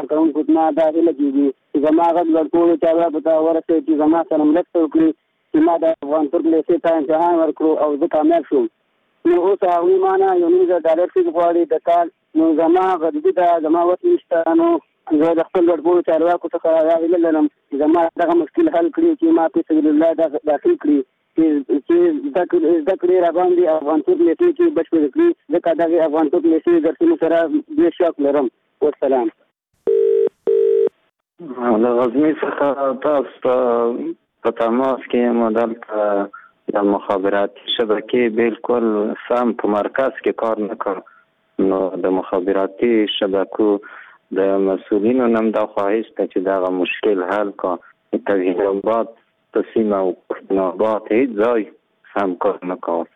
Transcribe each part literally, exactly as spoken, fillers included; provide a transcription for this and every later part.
کارکوونکو نه دا هیله کېږي چې زما غږ له ټولو چارواکو ته ورسوي چې زما سره مرسته وکړي چې ما د افغانپور لیسې ته امتحان ورکړو او زه کامیاب شوم. نو اوس هغوی ما نه یو نیم زره ډالر فیس غواړي د کال. نو زما غریبي ده، زما وس نشته. نو زه د خپل ټولو چارواکو څخه دا هیله لرم چې زما دغه مشکل حل کړي، چې ما په سبیل الله داخل کړي، چې زده کړې راباندې افغانپور لیسې کې بشپړې کړي، ځکه دغې افغانپور لیسې درسونو سره ډېر شوق لرم. والسلام. له غزني څخه تاسو ته په تماس کې یم. دلته د مخابراتي شبکې بالکل سم په مرکز کې کار نه کړ. نو د مخابراتي شبکو د مسؤلینو نم دا خواهش ده چې دغه مشکل حل کړي. توحید آباد په سیمه او پښتون آباد هیڅ ځای سم کار نه کول.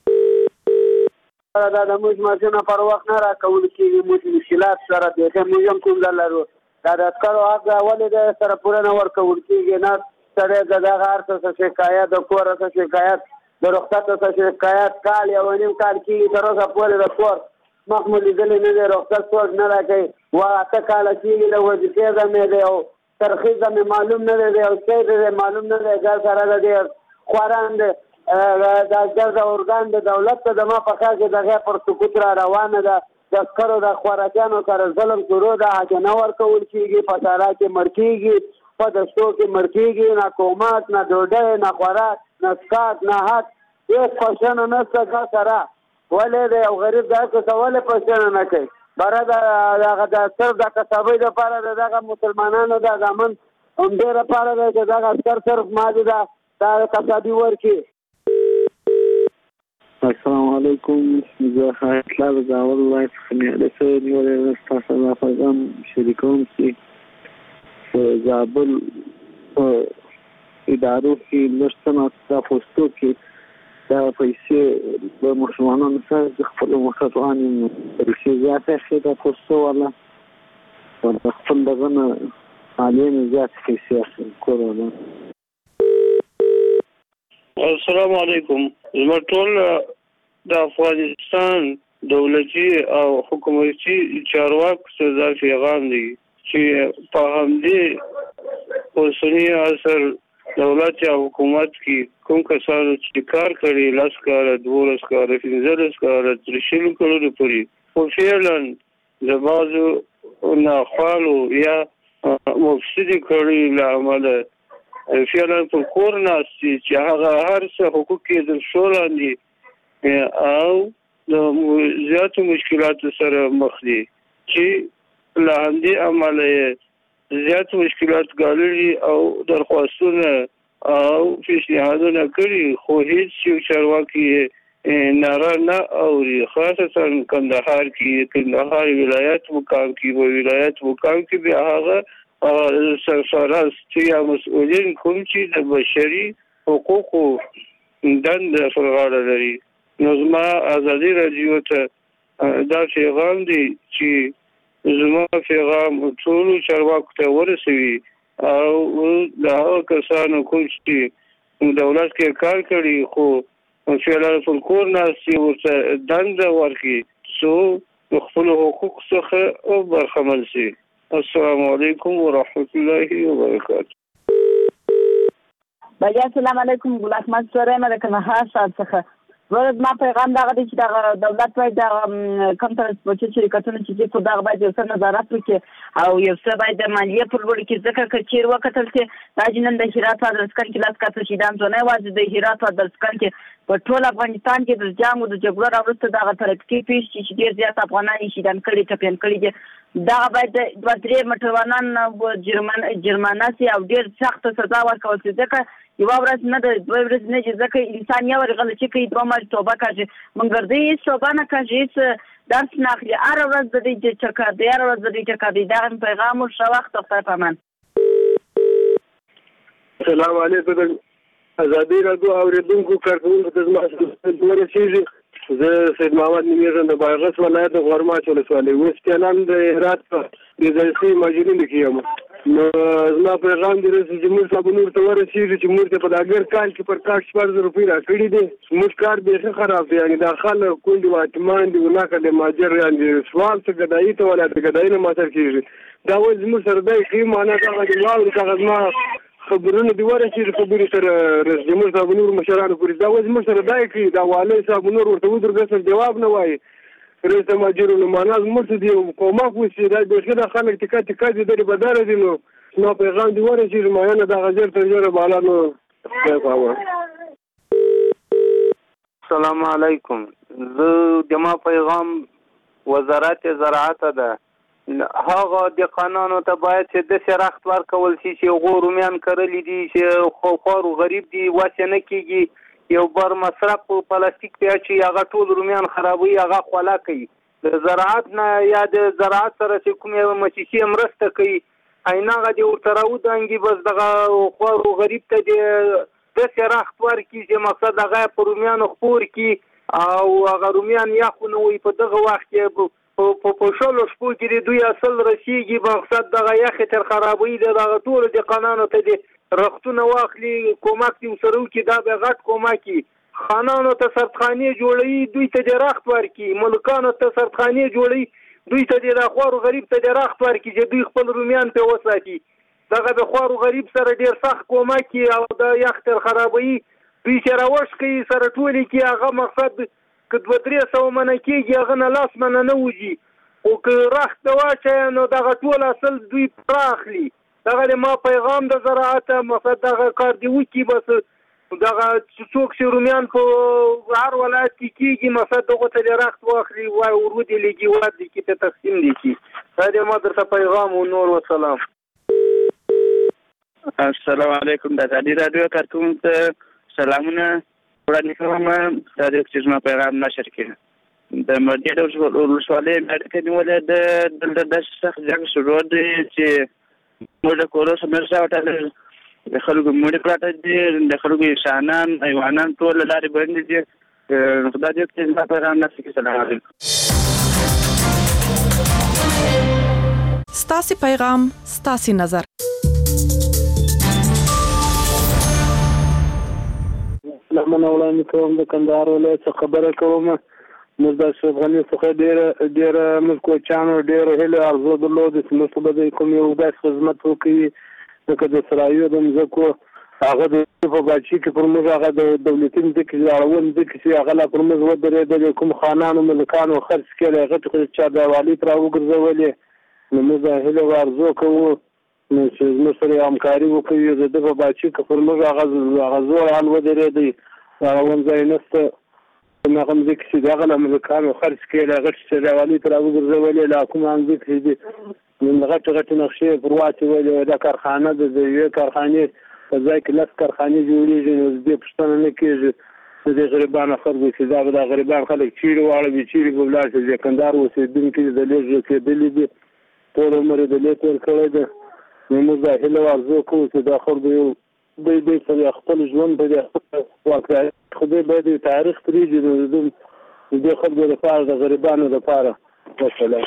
دا د موږ ماشینه پر وخت نه راکول کېږي. موږ مشکلات سره بیخي موږ هم کوم لرو. دا د عسکرو حق ولې د سره پوره نه ورکول کېږي؟ نه سړی د دغه هر څه شکایت، د کور څه شکایت، د رخصت څه شکایت، کال یو نیم کال کېږي تر اوسه پورې د کور مخ مو لیدلی نه دی، رخصت څوک نه راکوي. و اته کاله کېږي د وظیفې زمې دی او ترخیص زمې معلوم نه دی او څه دی معلوم نه دی. ګر سره د ډېر خواران دی د ګر د ارګان د دولت ته زما په خیال کې دغې پر سقوط را روانه ده. د عسکرو د خوراکیانو سره ظلم شروع ده. حق نه ورکول کېږي، په سارا کې مړ کېږي، په دشتو کې مړ کېږي. نه کومات، نه ډوډۍ، نه خوراک، نه څښاک، نه حق، هېڅ پوښتنه نشته. دا سره ولې د یو غریب دا څه ولې پوښتنه نه کوي؟ بره د هغه د صرف د کسابۍ دپاره د دغه مسلمانانو د زامن همدې لپاره دی چې دغه عسکر صرف مادي ده دا کسابي ورکړي. السلام علیکم. زه حیات الله زاول ولایت څخه نیاله شوی نیولی یم. ستاسو دا پیغام شریکوم چې په زابل په ادارو کې لږ څه ناڅه پوسټو کې دا پیسې د ماشومانو سره د خپلو موټروان یم پیسې زیاتې اخلي دا پوسټو والا د خپل دغه نه عالي نه زیاتې پیسې اخلي کور والا. السلام علیکم. زموږ ټول د افغانستان دولتي او حکومتي چارواکو ته دا پیغام دی چې په همدې اوسني عصر دولت او حکومت کې کوم کسانو چې کار کړي لس کاله، دولس کاله، پنځلس کاله، تر شلو کلونو پورې خو فعلا د بعضو ناخوالو یا مفسدې کړي له امله فعلا پر کور ناستي چې هغه هر څه حقوق یې در شو لاندې او د زیاتو مشکلاتو سره مخ دي چې له همدې امله یې زیات مشکلات ګاللي او درخواستونه او پیشنهادونه کړي خو هیڅ یو چارواکي ناره نه اوري. خاصتا کندهار کې کندهار ولایت مقام کې و ولایت مقام کې بیا هغه سرفراز چې یا مسؤلین کوم چې د بشري حقوقو دنده پر غاړه لري. نو زما ازادي راډیو ته دا پیغام دی چې زما پیغام ټولو چارواکو ته ورسوي او د هغه کسانو کوم چې دولت کې کار کړي خو فعلا پر کور ناستي ورته دنده ورکړي څو خپل حقوق څخه او برخمن شي. السلام علیکم ورحمت الله وبرکاته. بیا السلام علیکم. ګل احمد سره مې د کندهار ښار څخه ورته ما پیغام دا غوډي چې دا دولت باید دا کم ترانسپورټي شرکتونه چې په دغه باید یو څه نظارت وکړي او یو څه باید د مالیې پر لوړ کې ځکه که چیر وکتل چې دا جنن د هرات په درسکن کې لاس کاته شي دا ځونه واځي د هرات په درسکن کې په ټول افغانستان کې د جنگ او د جګړو راوړته دغه ترقی پیښ چې ډیر زیات افغانان شهیدان کړي ټپيان کړي دا باید د دوه درې موټروانان جرمن جرمانه سي او ډیر سخت سزا ورکول شي ځکه یو ورځ نه د دوه ورځې نه چې ځکه انسان یو غلطي کوي دوه مر توبه کوي منګر دې توبه نه کوي درس نه اخلي هر ورځ د دې چکا د هر ورځ د دې چکا د دا پیغام او شو وخت خپل پمن. السلام علیکم. ازادي راډیو اوریدونکو کارکونکو ته زما ډیره شي زه سید محمد نیمه د بایغس ولایت غورماچ ولسوالۍ وستانم د هرات په د ځای ماجرین کې یم. نو زما پیغام دی رسېږي چې موږ صاحب نور ته ورسېږي چې موږ ته په دا ګر کال کې پر کارت شپږ زره روپۍ راکړي دي. زموږ کار بیخي خراب دی، یعنې دا خلک کونډې واټمان دي، وناکه د ماجر یعنې سوال څه ګدایي ته ولا د ګدایي نه ماتر کېږي. دا وایي زموږ سره دی ښي معنا دغه د واورې دغه زما خبرونه دي ورسېږي، خبرې سره رسېږي موږ صاحب نور مشرانو پورې. دا وایي زموږ سره دی کوي، دا والي صاحب نور ورته ودرېږي سره جواب نه وایي. رئیس د ماجرونو معنا زموږ ته دي کومک وشي، دا بیخي دا خلک ټکا ټکا دي درې بداره دي. نو زما پیغام دې ورسېږي ماینه دغه ژر تر ژره بالا نو کوه. السلام علیکم. زه د ما پیغام وزارت زراعت ده. هغه دهقانانو ته باید چې داسې رخت ورکول شي چې هغو رومیان کرلي دي چې خوار و غریب دي واسې نه کېږي، یو بر مصرف په پلاستیک پې اچوي هغه ټول رومیان خرابوي، هغه خوله کوي. د زراعت نه یا د زراعت سره چې کومې مؤسسې مرسته کوي عین هغه دې ورته راودانګي، بس دغه خوار و غریب ته دې داسې رخت ورکړي چې مقصد هغه یې په رومیانو خپور کړي او هغه رومیان یخ ونه وي. په دغه وخت کې په شلو شپو کې د دوی اصل رسېږي، مقصد دغه یخې تر خرابوي د دغه ټولو دهقانانو ته دې رختونه واخلي، کومک دې ورسره وکړي، دا به غټ کومک وي. خانانو ته سردخانې جوړوي، دوی ته دې رخت ورکړي. ملکانو ته سردخانې جوړوي، دوی ته دې د خوار و غریب ته دې رخت ورکړي چې دوی خپل رومیان پرې وساتي. دغه د خوار و غریب سره ډېر سخت کومک وي او د یخ تر خرابوي. دوی چې راوش کوي سره ټولې کړي، هغه مقصد که دوه درې سوه منه کېږي هغه نه لاس منه نه وځي، خو که رخت ته واچوي نو دغه ټول اصل دوی پوره اخلي. دغه د ما پیغام د زراعت مقصد دغه کار دې وکړي. بس دغه څوک چې رومیان په هر ولایت کې کېږي مقصد دغو ته دې رخت واخلي، وایي ور ودې لګي ور دې کړي ته تقسیم دې کړي. دا د ما درته پیغام و. نور وسلام. السلام علیکم. د ازادي راډیو کارکوونکو ته سلامونه وړاندې کوم. دا چې زما پیغام نشر کړي د مدیر ولسوالۍ اړیکې نیولې د دلته داسې سخت جنګ شروع دی چې موږ د کورو سمرسا وټل د خلکو مړي پراته دي، د خلکو انسانان حیوانان ټول لارې بندې دي. خدای دې چې زما پیغام نشر کړي. سلام علیکم. ستاسو پیغام ستاسو نظر. لمن وړاندې کوم د کندهار ولایت څخه خبره کوم. موږ د اشرف غني څخه ډېره ډېره موږ کوچیانو ډېره هیله ارزو درلودې چې موږ به د کوم یو داسې خدمت وکړي لکه د سرایو د مځکو هغه د په باچي کې پر موږ هغه د دولتي مځکې اړوند مځکې چې هغه لا پر موږ ودرېدلې، کوم خانانو ملکانو خرڅ کړي هغه ته چا د والي پر وګرځولې. نو موږ هیله ارزو کوو نو چې موږ سره همکاري وکړي د ده په باچي کې پر موږ هغه هغه زوړ حال ودرېدی، هغه ونځای نشته. هغه مځکې چې د هغه له ملکانو خرڅ کړي هغه چې د والي پر وګرځولې لا کوم مځکې دي نو غټې غټې نقشې پر واچولې. دا کارخانه ده، د یوې کارخانې په ځای کې لس کارخانې جوړېږي. نو د دې پوښتنه نه کېږي د دې غریبانو خلکو چې دا به دا غریبان خلک چیرې واړوي، چیرې به ولاړ شي. د کندهار اوسېدونکي د لېږ کېدلي دي، ټول عمر یې د لې تېر کړی دی. نو موږ دا هیله ارزو کوو چې دا خلکو یو دوی دوی په خپل ژوند په دې واقعیت خدای باید یو تاریخ پرېږدي نو د دې خلکو لپاره د غریبانو لپاره. وسلام.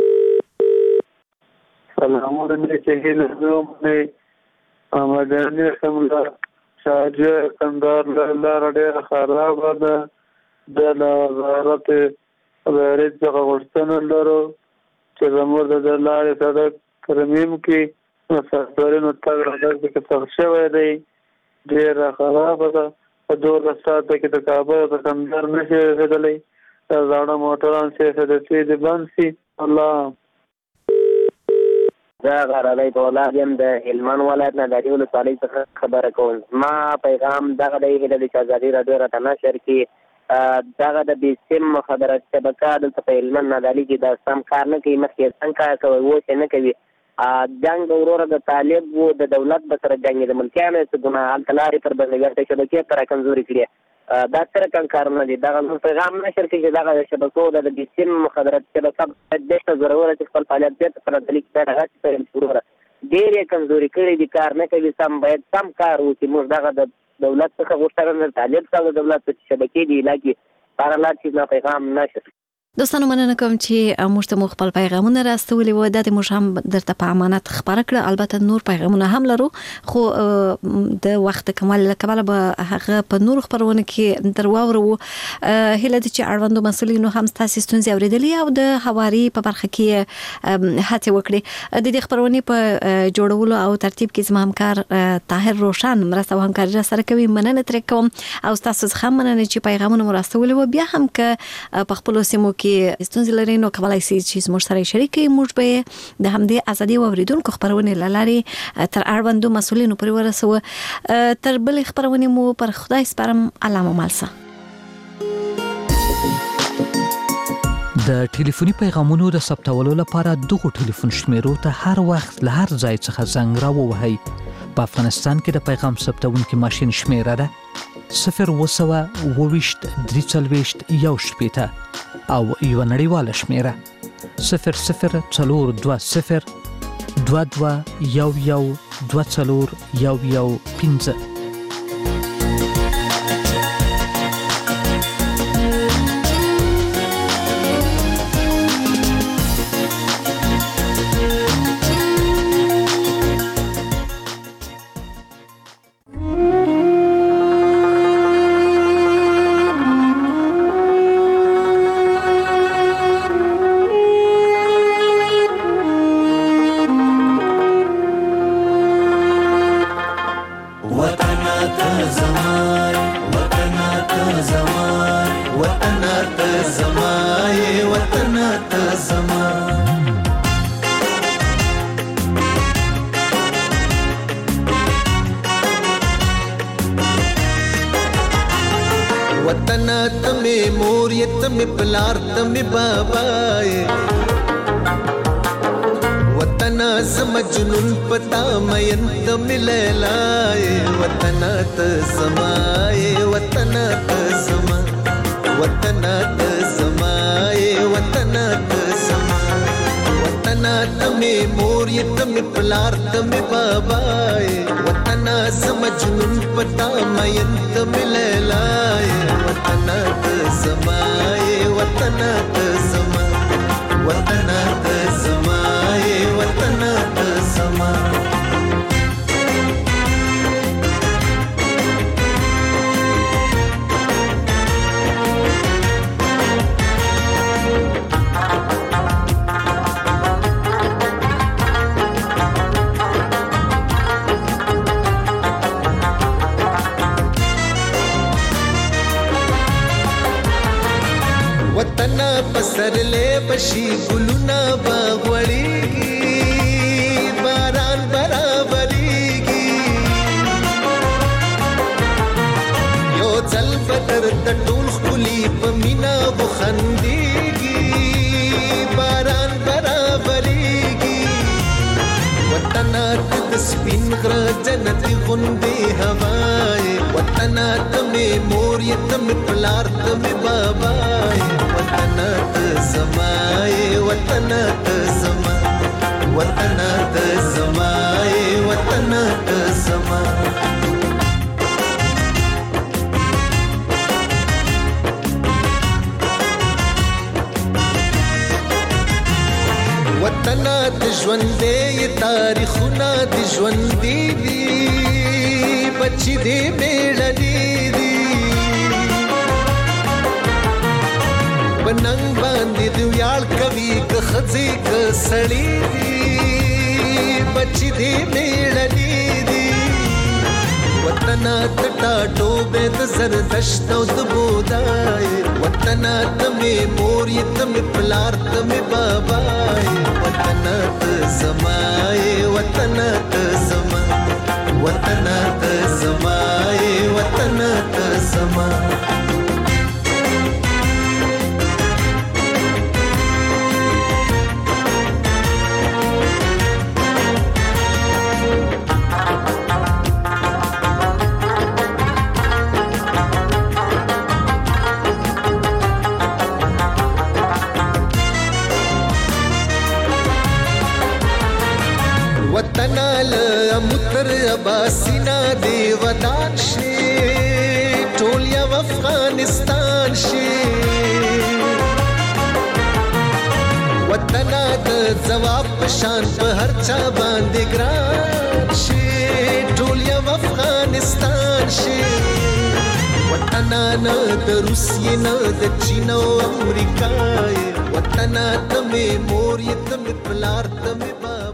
سلامونه چې هیله کوم دی مدني سمله شارجه کندهار لاره ډېره خرابه ده. د وزارت بهرید څخه غوښتنه لرو چې زموږ د دې لارې سړک ترمیم کړي. مسافرینو تګ راتګ پکې سخت شوی دی، ډېره خرابه ده. په دولس ساعته کې د کابل د کندهار نشي رسېدلی. دا زاړه موټران چې حدثې دې بند شي. الله. زه غرضی دولت یم د هلمند ولایت نه د دې ولسوالۍ څخه خبره کوم. زما پیغام دغه دی هیله ده چې ازادي راډیو راته نشر کړي. دغه د بېسیم مخابرات شبکه دلته په هلمند نادعلي کې دا سم کار نه کوي، مخکې څنګه کار کوي اوس یې نه کوي. جنګ د وروره د طالب و د دولت به سره جنګ د ملکیانو څه ګناه هلته لارې پر بندوي شبکې پر کمزوري کړي. دا سره کم کارونه دي. دغه پیغام نشر کړي چې دغه شبکو د بېسیم مخابرات شبکه دېرته ضروره چې خپل فعالیت بېرته په نادعلي کې پیل هغه وروره ډېر یې کمزوري کړي دي، کار نه کوي. سم باید سم کار وکړي. موږ دغه د دولت څخه غوښتنه د طالب څخه د دولت په شبکې دي علاقې پر لار چې پیغام نشر. دوستانو مننه کوم چې موږ ته مو خپل پیغامونه راستولي وو د موږ هم درته په امانت خبره کړه. البته نور پیغامونه هم لرو خو د وخت کمال لکه به هغه په نور خبرونه کې درواورو هله د چې اړوندو مسولینو هم تاسو ستونزې اوریدلې او د حواري په برخه کې هڅه وکړي. د دې خبرونه په جوړولو او ترتیب کې زموږ همکار طاهر روشن مرسته او همکاري سره کوي. مننه تر کوم او تاسو څخه مننه چې پیغامونه مو راستولي وو. بیا هم که په خپل سیمو کې ستونزې لري نو کولای شئ چې موږ سره شریک کړئ. موږ به د همدې ازادي او اوریدونکو خبرونه لاري تر اړوندو مسولینو پورې ورسوو. تر بل خبرونه مو پر خدای سپارم. علامه مالسه. د ټلیفوني پیغامونو د ثبتولو لپاره دغه ټلیفون شمیرو ته هر وخت له هر ځای څخه زنګ راووهئ. په افغانستان کې د پیغام ثبتونکي ماشین شمیره ده صفر وسوه اوويشت درې څلوېښت یو شپېته او یو نړیواله شمیره صفر صفر څلور دوه صفر دوه دوه یو یو دوه څلور یو یو پنځه. وطنا د جواب پشان په هر چا باندې ګران شي ټول یو افغانستان شي وطنا نه د روسیې نه د چین او امریکا وطنا ته مې مور یې ته مې پلار ته مې